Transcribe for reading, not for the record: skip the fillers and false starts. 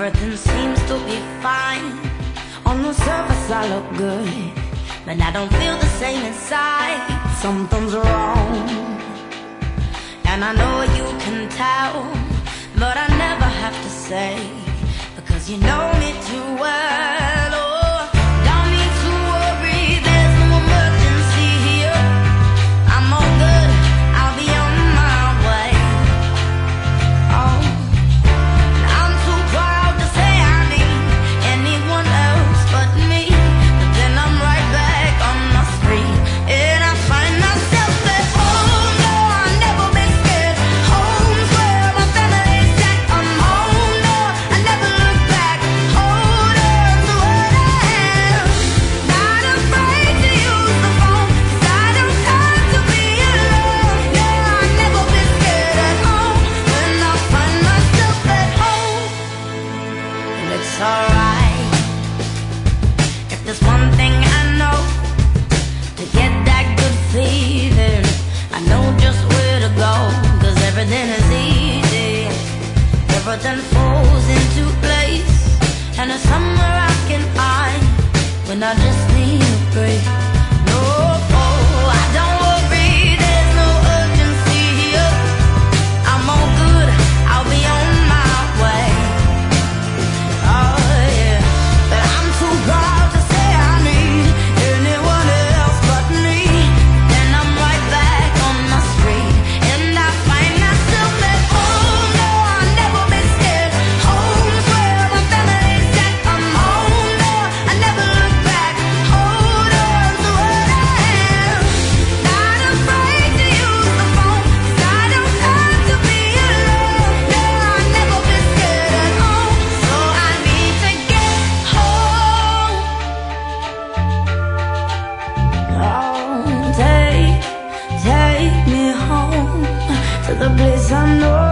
everything seems to be fine. On the surface I look good, but I don't feel the same inside. Something's wrong, and I know you can tell, but I never have to say, because you know me too well. Oh, don't need to worry, there's no emergency here. I'm all good, I'll be on my way. Oh, I'm too proud to say I need anyone else but me, but then I'm right back on the street, and I find myself at home. No, I've never been scared. Home's where my family's at. I'm home, no, I never look back. Hold on to what I have. Not afraid to use the phone, 'cause I don't have to be alone. Yeah, I've never been scared at home, when I find myself at home. And it's alright, if there's one thing I know, to get that good feeling, I know just where to go, 'cause everything is easy. Everything falls into place, and it's somewhere I can hide when I just need a break. No, oh, I don't worry, there's no urgency here. I'm all good, I'll be on my way. Oh yeah, but I'm too proud to say I need anyone else but me. Then I'm right back on the street, and I find myself at home. No, I've never been scared. Home's where my family's at. I'm home, no, I never look back. Hold on to what I have. Not afraid to use the phone, 'cause I don't have to be alone. No, I've never been scared at home, so I need to get home. Oh, take me home to the place I know.